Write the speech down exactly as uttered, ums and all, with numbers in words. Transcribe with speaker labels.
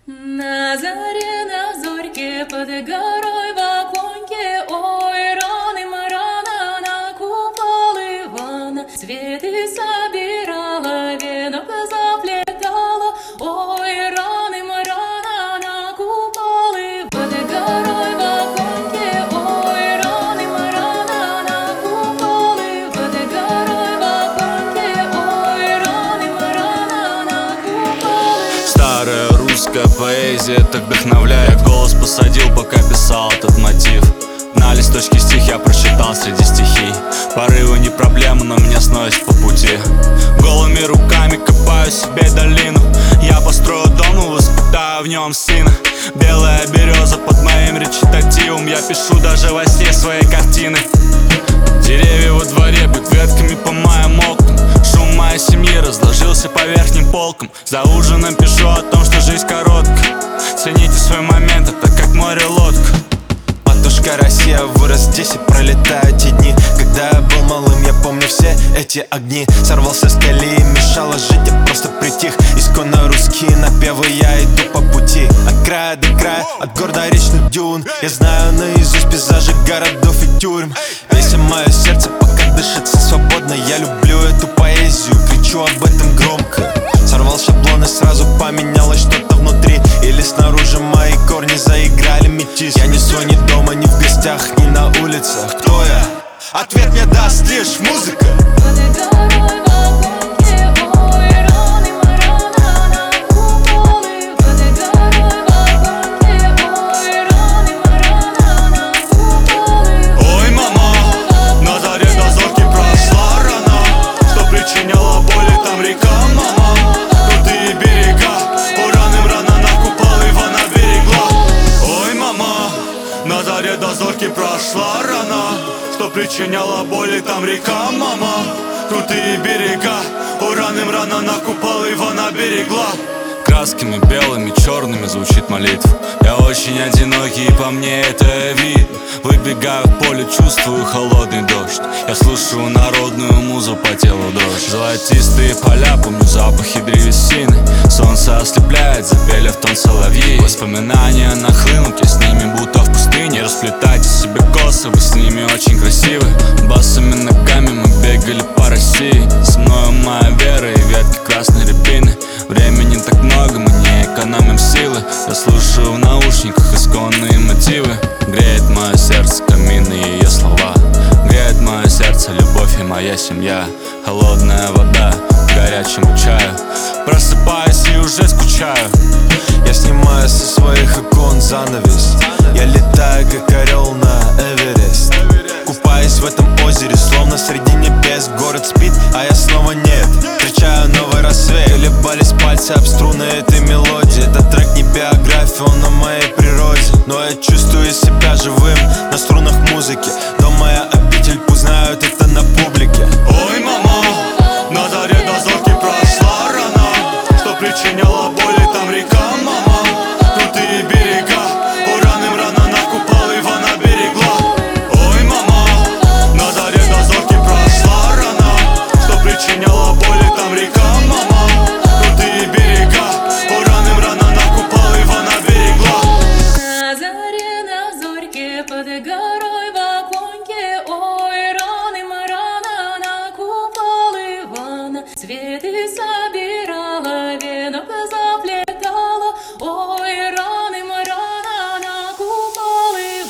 Speaker 1: На заре, на зорьке, под горой в оконьке, ой, рано рано на купол Ивана цветы собирала, венок заплетала, ой, рано рано на купол Ивана под горой в оконьке, ой, рано рано на купол Ивана под горой в оконьке, ой, рано рано на купол Ивана.
Speaker 2: Старая русская поэзия так вдохновляет. Голос посадил, пока писал этот мотив. На листочке стих я прочитал среди стихий. Порывы не проблема, но меня сносит по пути. Голыми руками копаю себе долину. Я построю дом и воспитаю в нем сына. Белая береза под моим речитативом. Я пишу даже во сне свои картины. Деревья во дворе бьют ветками по моим окнам. Шум моей семьи разложился по верхним полкам. За ужином пишу о том, что жизнь короткая. Цените свой момент, это как море лодка.
Speaker 3: Матушка Россия, вырос здесь и пролетают те дни. Когда я был малым, я помню все эти огни. Сорвался с колеи, мешало жить, я просто притих. Исконно русские напевы, я иду по пути. От края до края, от гор до речных дюн. Я знаю наизусть пейзажи городов и тюрьм. Весит мое сердце, пока дышится свободно. Я люблю эту поэзию, кричу об этом громко. Сорвал шаблон и сразу поменялось что-то внутри. Или снаружи мои корни заиграли метис. Я не свой ни дома, ни в гостях, ни на улицах. Кто я? Ответ мне даст лишь музыка.
Speaker 2: Ой, мама, на заре до зорьки прошла рана, что причиняла боли там река, мама. Крутые берега, ураным рано на купол Ивана берегла. Ой, мама, на заре до зорьки прошла рана, что причиняла боли там река, мама. Крутые берега, ураным рано на купол Ивана берегла. Красками белыми, черными звучит молитва. Я очень одинокий, и по мне это видно. Выбегаю в поле, чувствую холодный дождь. Я слушаю народную музу, по телу дрожь. Золотистые поля, помню запахи древесины. Солнце ослепляет, запели в тон соловьи. Воспоминания нахлынут, я с ними будто в пустыне. Расплетайте себе косы, вы с ними очень красивы. Босыми ногами мы бегали по России. Со мною моя вера и ветки красной рябины. Времени так много, мы не экономим силы. Я слушаю в наушниках исконные мотивы. Греет мое сердце камин и ее слова. Греет мое сердце любовь и моя семья. Холодная вода к горячему чаю. Просыпаюсь и уже скучаю.
Speaker 3: Я снимаю со своих икон занавес. Я летаю как орел на Эверест. Купаюсь в этом озере, словно среди небес. Город спит, а я снова нет. Встречаю новый рассвет. Колебались пальцы об струны этой мелодии. Этот трек не биография, он о моей природе. Но я чувствую себя живым на струнах музыки. Дом моя обитель, пусть знают это на публике.
Speaker 2: Ой,